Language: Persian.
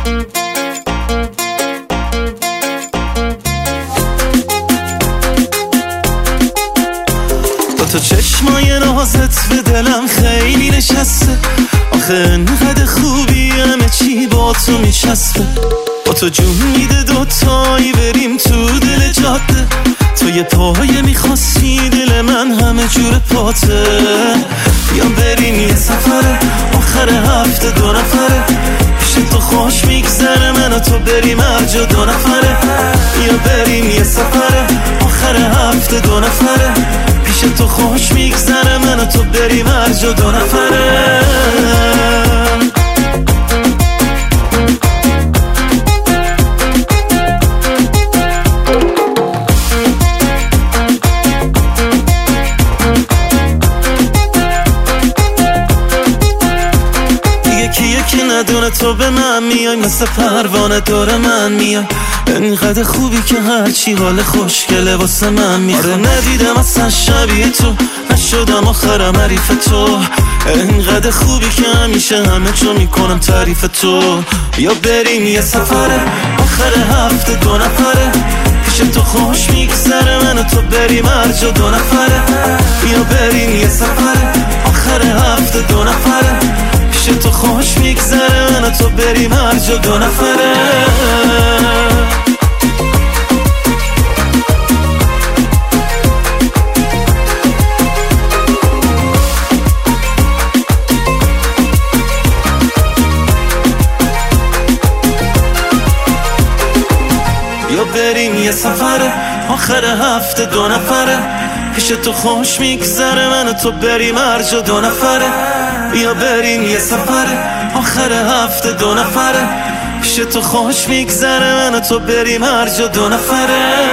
تو چشمای نازت به دلم خیلی نشسته، آخه انقدر خوبی همه چی با تو میچسبه. با تو جون میده دوتایی بریم تو دل جاده، تو یه پایه میخواستی دل من همه جور پاته. بیام بریم یه سفره آخر هفته 2 نفره، پیش تو خوش میگذره من و تو بریم هر جا 2 نفره. بیا بریم یه سفره آخر هفته 2 نفره، پیش تو خوش میگذره من و تو بریم هر جا 2 نفره. یکی ندونه تو به من میای، مثل پروانه دور من میای. انقدر خوبی که هرچی حال خوشگله واسه من میخواد. آره ندیدم اصلا شبیه تو، نشدم آخرم حریف تو. انقدر خوبی که همیشه همه جا میکنم تعریف تو. بیا بریم یه سفره آخر هفته 2 نفره، پیش تو خوش میگذره من و تو بریم هر جا 2 نفره. بیا بریم یه سفره آخر هفته 2 نفره، پیش تو خوش میگذره من و تو بریم هر جا 2 نفره. بیا بریم یه سفره آخر هفته 2 نفره، پیش تو خوش میگذره من و تو بریم هر جا 2 نفره. بیا بریم یه سفره آخر هفته 2 نفره، پیش تو خوش میگذره من و تو بریم هر جا 2 نفره.